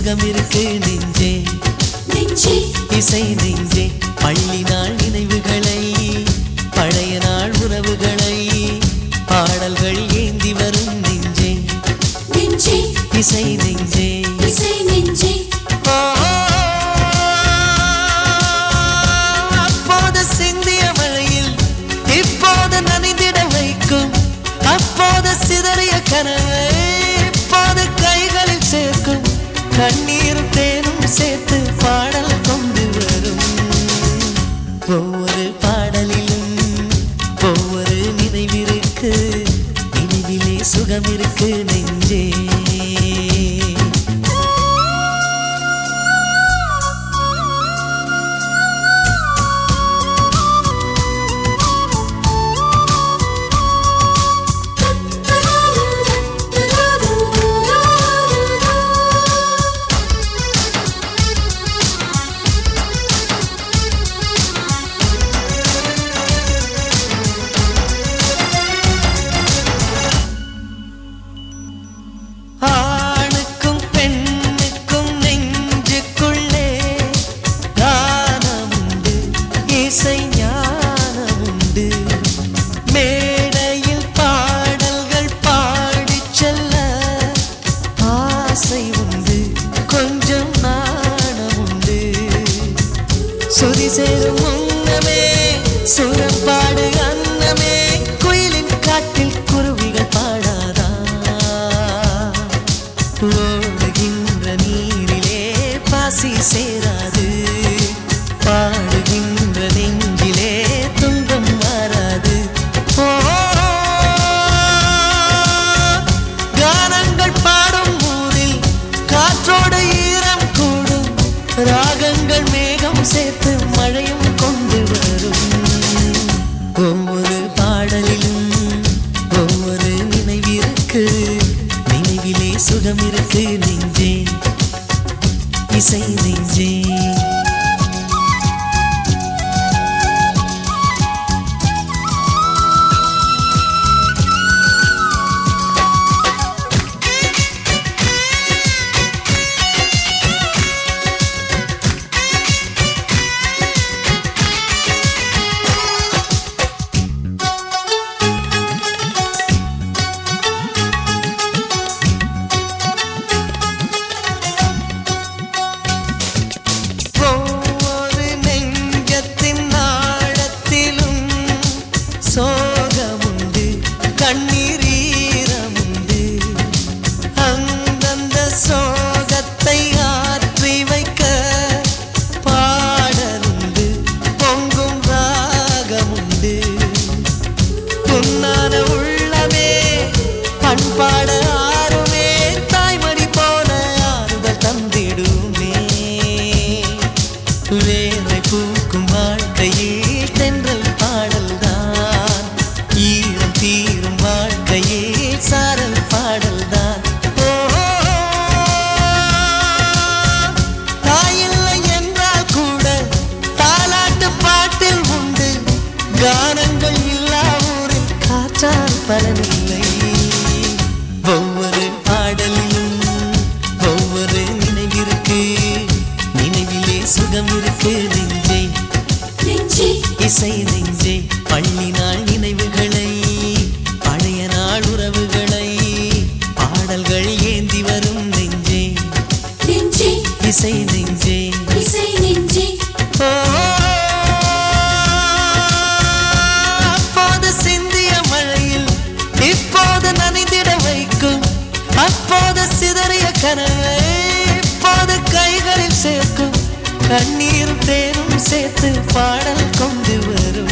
சுகம் இருக்கு நெஞ்சே நெஞ்சே இசை நெஞ்சே பள்ளி நாள் நினைவுகளை பழைய நாள் உறவுகளை பாடல்கள் ஏந்தி வரும் நெஞ்சே நெஞ்சே இசை நெஞ்சே இசை நெஞ்சே அப்போது சிந்திய மழையில் இப்போது நனைந்திட வைக்கும் அப்போது சிதறிய கனவை இப்போது கைகளில் சேர்க்கும் கண்ணீரும் தேனும் சேர்த்து பாடல் கொண்டு வரும் ஒவ்வொரு பாடலிலும் ஒவ்வொரு நினைவிருக்கு நினைவிலே சுகம் இருக்கு நெஞ்சே ஆணுக்கும் பெண்ணுக்கும் நெஞ்சுக்குள்ளே கானமுண்டு இசை ஞானமுண்டு மேடையில் பாடல்கள் பாடிச் செல்ல ஆசை உண்டு கொஞ்சம் நாணமுண்டு சுதி சேரும் முன்னமே சுரப்பாடு அன்னமே குயிலின் காட்டில் குருவிகள் பாடாதா ஓடுகின்ற நீரிலே பாசி சேராது பாடுகின்ற நெஞ்சிலே துன்பம் மாறாது கானங்கள் பாடும் ஊரில் காற்றோடு ஈரம் கூடும் ராகங்கள் மேகம் சேர்த்து மழையும் கொண்டு வரும் ஒவ்வொரு பாடலிலும் ஒவ்வொரு நினைவிற்கு நினைவிலே சுகம் இருக்கு நெஞ்சே இசை நெஞ்சே ஒவ்வொரு நெஞ்சத்தின் நாடத்திலும் சோகமுண்டு கண்ணீர் ஈரமுண்டு அந்தந்த சோகத்தை ஆற்றி வைக்க பாடலுண்டு பொங்கும் ராகமுண்டு பொன்னான உள்ளமே பண்பாட ஆறுமே தாய்மடி போல ஆறுதல் தந்திடுமே வேலை பூக்கும் வாழ்க்கையில் தென்றல் பாடல்தான் ஈரம் தீரும் வாழ்க்கையில் சாரல் பாடல்தான் தாயில்லை என்றால் கூட தாலாட்டு பாட்டில் உண்டு கானங்கள் இல்லா ஊரில் காற்றால் பலனில்லை ஒவ்வொரு பாடலிலும் ஒவ்வொரு நினைவிற்கு நினைவிலே சுகம் இருக்கு நெஞ்சே நெஞ்சே இசை நெஞ்சே பள்ளி நாள் நினைவுகளை பழைய நாள் உறவுகளை பாடல்கள் ஏந்தி வரும் நெஞ்சே நெஞ்சே இசை நெஞ்சே இசை நெஞ்சே அப்போது சிந்திய மழையில் இப்போது நனைந்திட வைக்கும் அப்போது சிதறிய கனவை இப்போது கைகளில் சேர்க்கும் கண்ணீர் தேனும் சேர்த்து பாடல் கொண்டு வரும்